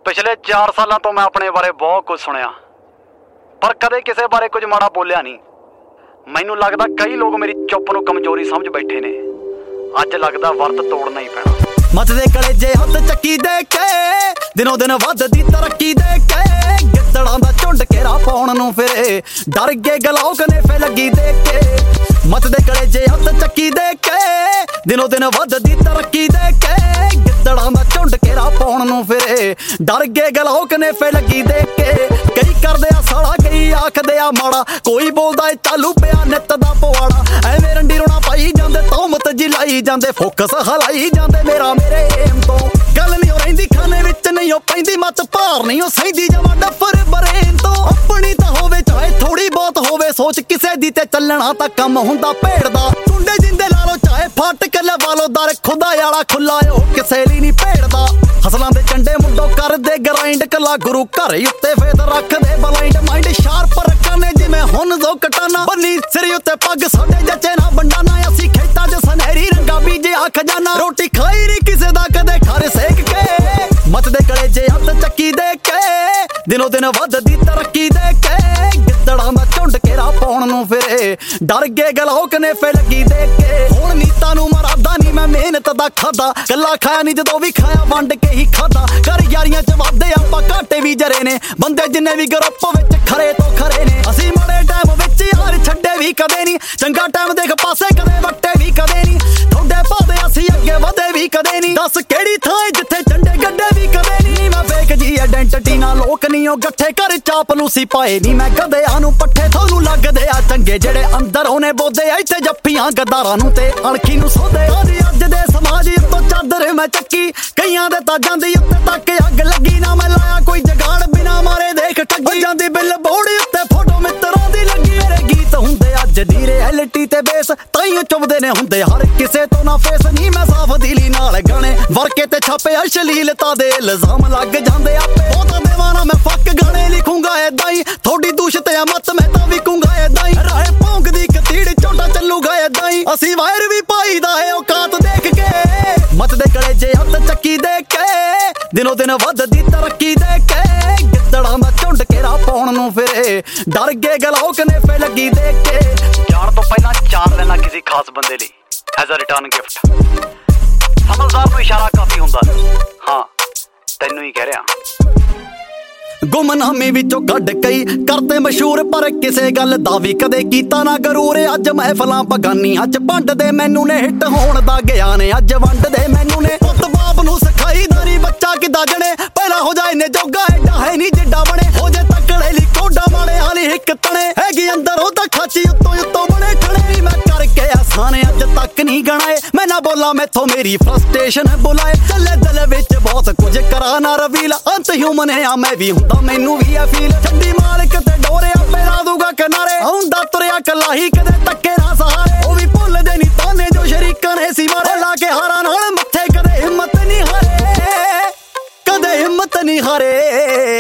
ਪਿਛਲੇ 4 ਸਾਲਾਂ ਤੋਂ ਮੈਂ ਆਪਣੇ ਬਾਰੇ ਬਹੁਤ ਕੁਝ ਸੁਣਿਆ, ਪਰ ਕਦੇ ਕਿਸੇ ਬਾਰੇ ਕੁਝ ਮਾੜਾ ਬੋਲਿਆ ਨਹੀਂ। ਮੈਨੂੰ ਲੱਗਦਾ ਕਈ ਲੋਕ ਮੇਰੀ ਚੁੱਪ ਨੂੰ ਕਮਜ਼ੋਰੀ ਸਮਝ ਬੈਠੇ ਨੇ। ਅੱਜ ਲੱਗਦਾ ਵਰਤ ਤੋੜਨਾ ਹੀ ਪੈਣਾ। ਮੱਚਦੇ ਕਲੇਜੇ ਹੱਥ ਚੱਕੀ ਦੇ ਕੇ, ਦਿਨੋਂ ਦਿਨ ਵੱਧਦੀ ਤਰੱਕੀ ਦੇ ਕੇ, ਗਿੱਦੜਾਂ ਦਾ ਝੁੰਡ ਘੇਰਾ ਪਾਉਣ ਨੂੰ ਫਿਰੇ, ਡਰ ਗਏ ਗਲਾਉ ਕਨੇਫੇ ਲੱਗੀ ਦੇ ਕੇ। ਮੱਚਦੇ ਕਲੇਜੇ ਹੱਥ ਚੱਕੀ ਦੇ ਕੇ, ਦਿਨੋਂ ਦਿਨ ਵੱਧਦੀ ਤਰੱਕੀ ਦੇ ਕੇ, ਗਿੱਦੜਾਂ ਦਾ ਝੁੰਡ ਘੇਰਾ ਪਾਉਣ ਨੂੰ ਫਿਰੇ, ਡਰ ਗਏ ਗਲਾਉ ਕਨੇਫੇ ਲੱਗੀ ਦੇ ਕੇ। ਕਈ ਕਰਦੇ ਆ ਸਾਲਾ, ਕਈ ਆਖਦੇ ਆ ਮਾੜਾ, ਕੋਈ ਬੋਲਦਾ ਏ ਚਾਲੂ ਪਿਆ ਨਿੱਤ ਦਾ ਪਵਾੜਾ। ਐਵੇਂ ਰੰਡੀ ਰੋਣਾ ਪਾਈ ਜਾਂਦੇ, ਤੌਮਤ ਜੀ ਲਾਈ ਜਾਂਦੇ, ਫੋਕਸ ਹਲਾਈ ਜਾਂਦੇ ਮੇਰਾ ਮੇਰੇ ਏਮ ਤੋਂ। ਗੱਲ ਨਹੀਂ ਹੋ ਰਹਿੰਦੀ ਖਾਨੇ ਵਿੱਚ, ਨਹੀਂ ਉਹ ਪੈਂਦੀ ਮੱਤ ਭਾਰ, ਨਹੀਂ ਉਹ ਸਹਿੰਦੀ ਜਮਾ ਡੱਫਰ ਬਰੇਨ ਤੋਂ। ਆਪਣੀ ਤਾਂ ਹੋਵੇ ਚਾਹੇ ਥੋੜੀ ਬਹੁਤ ਹੋਵੇ ਸੋਚ, ਕਿਸੇ ਦੀ ਤੇ ਚੱਲਣਾ ਤਾਂ ਕੰਮ ਹੁੰਦਾ ਭੇੜ ਦਾ। ਟੁੰਡੇ ਜਿੰਦੇ ਲਾ ਲੋ ਚਾਹੇ ਫਾਟਕ ਲਵਾ ਲੋ, ਦਰ ਖੁਦਾ ਵਾਲਾ ਖੁੱਲਾ ਉਹ ਕਿਸੇ ਲਈ ਨਹੀਂ ਭੇੜਦਾ। ਹਸਲਾਂ ਦੇ ਚੰਡੇ ਮੁੰਡੋ ਕਰਦੇ ਗਰਾਈਂਡ, ਕੱਲਾ ਗੁਰੂ ਘਰ ਉੱਤੇ ਫੇਤ ਰੱਖਦੇ ਬਲਾਈਂਡ। ਮਾਈਂਡ ਸ਼ਾਰਪ ਰੱਖਾਂ ਜਿਵੇਂ ਹੁਣ ਦੋ ਕਟਾਨਾ, ਬੰਨੀ ਸਿਰ ਉੱਤੇ ਪੱਗ ਸਾਡੇ ਜੱਚੇ ਨਾ ਬੰਡਾਨਾ। ਅਸੀਂ ਖੇਤਾਂ 'ਚ ਸੁਨਹਿਰੀ ਰੰਗਾ ਬੀਜਿਆ ਖਜ਼ਾਨਾ, ਰੋਟੀ ਖਾਈ ਨੀ ਕਿਸੇ ਦਾ ਕਦੇ ਖਰ ਸੇਕ ਕੇ। ਮੱਚਦੇ ਕਲੇਜੇ ਹੱਥ ਚੱਕੀ ਦੇ ਕੇ, ਦਿਨੋਂ ਦਿਨ ਵੱਧਦੀ ਤਰੱਕੀ ਦੇ ਕੇ, ਗਿੱਦੜਾਂ ਦਾ ਝੁੰਡ ਘੇਰਾ ਪਾਉਣ ਨੂੰ ਫਿਰੇ, ਡਰ ਗਏ ਗਲਾਉ ਕਨੇਫੇ ਲੱਗੀ ਦੇ ਕੇ। ਹੁਣ ਨੀਤਾਂ ਨੂੰ ਮਰਾਦਾ ਨੀ ਮੈਂ ਮਿਹਨਤ ਦਾ ਖਾਦਾ, ਕੱਲਾ ਖਾਇਆ ਨੀ ਜਦੋਂ ਵੀ ਖਾਇਆ ਵੰਡ ਕੇ ਹੀ ਖਾਦਾ। ਘਰ ਯਾਰੀਆਂ 'ਚ ਵਾਧੇ ਆਪਾਂ ਘਾਟੇ ਵੀ ਜਰੇ ਨੇ, ਬੰਦੇ ਜਿੰਨੇ ਵੀ ਗਰੁੱਪ ਵਿੱਚ ਖਰੇ ਤੋਂ ਖਰੇ ਨੇ। ਅਸੀਂ ਮਾੜੇ ਟਾਈਮ ਵਿੱਚ ਯਾਰ ਛੱਡੇ ਵੀ ਕਦੇ ਨਹੀਂ, ਚੰਗਾ ਟਾਈਮ ਦੇਖ ਪਾਸੇ ਕਦੇ ਵੱਟੇ ਵੀ ਕਦੇ ਨਹੀਂ। ਤੁਹਾਡੇ ਭਾਵੇਂ ਅਸੀਂ ਅੱਗੇ ਵਧੇ ਵੀ ਕਦੇ ਨਹੀਂ, ਦੱਸ ਕਿਹੜੀ ਥਾਂ ਜਿੱਥੇ ਝੰਡੇ ਗੱਡੇ ਵੀ ਕਦੇ ਨਹੀਂ। ਮੈਂ ਫੇਕ ਜੀ ਆਇਡੈਂਟੀਟੀ ਨਾਲ ਲੋਕ ਨਹੀਂ ਉਹ ਗੱਠੇ, ਘਰ ਚਾਪਲੂਸੀ ਪਾਏ ਨਹੀਂ ਮੈਂ ਗਧਿਆਂ ਨੂੰ ਪੱਠੇ। ਤੁਹਾਨੂੰ ਲੱਗਦੇ ਆ ਚੰਗੇ ਜਿਹੜੇ ਅੰਦਰ ਉਹਨੇ ਬੋਦੇ ਆ, ਇੱਥੇ ਜੱਫੀਆਂ ਗੱਦਾਰਾਂ ਨੂੰ ਤੇ ਅਣਖੀ ਨੂੰ ਸੋਦੇ। ਅੱਜ ਦੇ ਸਮਾਜ ਉੱਤੋਂ ਚਾਦਰ ਮੈਂ ਚੱਕੀ, ਕਈਆਂ ਦੇ ਤਾਜਾਂ ਦੀ ਉੱਤੇ ਤੱਕ ਅੱਗ ਲੱਗੀ। ਨਾ ਮੈਂ ਲਾਇਆ ਕੋਈ ਜਗਾੜ, ਬਿਨਾ ਮਾਰੇ ਦੇਖ ਠੱਗੀ ਜਾਂਦੀ ਬਿੱਲ ਬੋਰਡ ਉੱਤੇ ਫੋਟੋ ਮਿੱਤਰਾਂ ਦੀ ਲੱਗੀ। ਮੇਰੇ ਗੀਤ ਹੁੰਦੇ ਅੱਜ ਦੀ ਰਿਐਲਿਟੀ ਤੇ ਬੇਸ, ਤਾਈਓ ਚੁੱਭਦੇ ਨੇ ਹੁੰਦੇ ਹਰ ਕਿਸੇ ਤੋਂ ਨਾ ਫੇਸ। ਨਹੀਂ ਮੈਂ ਸਾਫ ਦਿਲੀ ਨਾਲ ਗਾਣੇ ਵਰਕੇ ਤੇ ਛਾਪੇ, ਅਸ਼ਲੀਲਤਾ ਦੇ ਇਲਜ਼ਾਮ ਲੱਗ ਜਾਂਦੇ ਆਪੇ। ਉਹ ਤਾਂ ਦੇਵਾਨਾ ਮੈਂ ਫੱਕ ਗਾਣੇ ਲਿਖੂੰਗਾ ਏਦਾਂ ਹੀ, ਥੋੜੀ ਦੂਸ਼ਤ ਆ ਮਤ ਮੈਂ ਤਾਂ ਵਿਕੂੰਗਾ ਏਦਾਂ ਹੀ। ਰਾਏ ਭੌਂਕਦੀ ਕਤੀੜ ਝੋਟਾ ਚੱਲੂਗਾ ਏਦਾਂ ਹੀ, ਅਸੀਂ ਵਾਇਰ ਵੀ ਪਾਈਦਾ ਏ ਔਕਾਤ ਦੇਖ ਕੇ। ਮੱਚਦੇ ਕਲੇਜੇ ਹੱਥ ਚੱਕੀ ਦੇ ਕੇ, ਦਿਨੋਂ ਦਿਨ ਵੱਧਦੀ ਤਰੱਕੀ ਦੇ ਕੇ, ਗਿੱਦੜਾਂ ਦਾ ਝੁੰਡ ਘੇਰਾ ਪਾਉਣ ਨੂੰ ਫਿਰੇ, ਡਰ ਗਏ ਗਲਾਉ ਕਨੇਫੇ ਲੱਗੀ ਦੇ ਕੇ। ਜਾਣ ਤੋਂ ਪਹਿਲਾਂ 4 ਲੈਣਾ ਕਿਸੇ ਖਾਸ ਬੰਦੇ ਲਈ ਐਜ਼ ਅ ਰਿਟਰਨ ਗਿਫਟ। ਸਮਝਦਾਰ ਨੂੰ ਇਸ਼ਾਰਾ ਕਾਫੀ ਹੁੰਦਾ। ਹਾਂ, ਤੈਨੂੰ ਹੀ ਕਹਿ ਰਿਹਾ। ਗੁੰਮਨਾਮੀ ਵਿੱਚੋਂ ਕੱਢ ਕਈ ਕਰਦੇ ਮਸ਼ਹੂਰ, ਪਰ ਕਿਸੇ ਗੱਲ ਦਾ ਵੀ ਕਦੇ ਕੀਤਾ ਨਾ ਗਰੂਰ। ਅੱਜ ਮਹਿਫਲਾਂ ਬਗਾਨੀਆਂ 'ਚ ਵੰਡਦੇ ਮੈਨੂੰ ਨੇ, ਹਿੱਟ ਹੋਣ ਦਾ ਗਿਆ ਨੇ ਅੱਜ ਵੰਡਦੇ ਮੈਨੂੰ ਨੇ। ਪੁੱਤ ਬਾਪ ਨੂੰ ਸਿਖਾਈ ਦਾਰੀ ਬੱਚਾ ਕਿੱਦਾਂ ਜਣੇ, ਪਹਿਲਾਂ ਹੋ ਜਾਏ ਨੇ ਜੋਗਾ ਐਡਾ ਹੈ ਨਹੀਂ ਜਿੱਡਾ ਬਣੇ। ਹੋ ਜੇ ਤੱਕੜੇ ਲਈ ਕੋਡਾ ਵਾਲੇ ਹਾਲੀ ਹਿੱਕ ਤਣੇ, ਹੈਗੀ ਅੰਦਰ ਉਹ ਤਾਂ ਖਾਚੀ ਉੱਤੋਂ ਉੱਤੋਂ ਬਣੇ ਠਣੇ। ਮੈਂ ਕਰਕੇ ਆਸਾਨ ਅੱਜ ਤੱਕ ਨਹੀਂ ਗਣਾਏ, ਮੈਂ ਨਾ ਬੋਲਾਂ ਮੈਥੋਂ ਮੇਰੀ ਫਰਸਟ੍ਰੇਸ਼ਨ ਬੁਲਾਏ। ਚੱਲੇ ਦਿਲ ਵਿੱਚ ਬਹੁਤ ਕੁਝ ਕਰਾਂ ਨਾ ਰਵੀਲ, ਅੰਤ ਹਿਊਮਨ ਆ ਮੈਂ ਵੀ ਹੁੰਦਾ ਮੈਨੂੰ ਵੀ ਆ ਫੀਲ। ਛੱਡੀ ਮਾਲਕ ਤੇ ਡੋਰੇ ਆਪੇ ਲਾ ਦੂਗਾ ਕਿਨਾਰੇ, ਆਉਂਦਾ ਤੁਰਿਆ ਕੱਲਾ ਹੀ ਕਦੇ ਧੱਕੇ ਨਾ ਸਹਾਰੇ। ਉਹ ਵੀ ਭੁੱਲਦੇ ਨਹੀਂ ਤਾਨੇ ਜੋ ਸ਼ਰੀਕਾਂ ਨੇ ਸੀ ਮਾਰੇ, ਲਾ ਕੇ ਹਾਰਾਂ ਨਾਲ ਮੱਥੇ ਕਦੇ ਹਿੰਮਤ ਨਹੀਂ ਹਾਰੇ, ਕਦੇ ਹਿੰਮਤ ਨਹੀਂ ਹਾਰੇ।